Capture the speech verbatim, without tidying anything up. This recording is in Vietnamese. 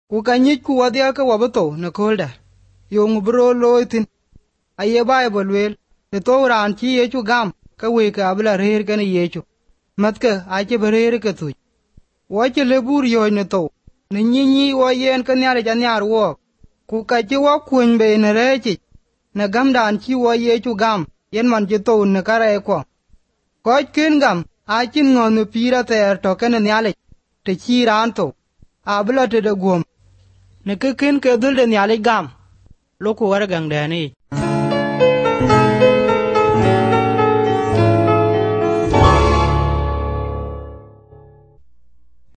ku ka nyit ku wadya ka wabato na kolda yung bro loitin aye Bible wel te to ran chi Yesu gam ka we ka abla rer kan Yesu matka ache berer ka tu wo che le bur yo ne to ne nyinyi wo yen ka nyare jan yar wo ku ka chi wo kun be ne rechi na gam dan chi wo Yesu gam yen man je to ne kare ko ko kin gam achin ngon ne pira ter to kan nyale te chi ran to abla te de gom ne ke kin ke dul de nyale gam Loko war gang dani.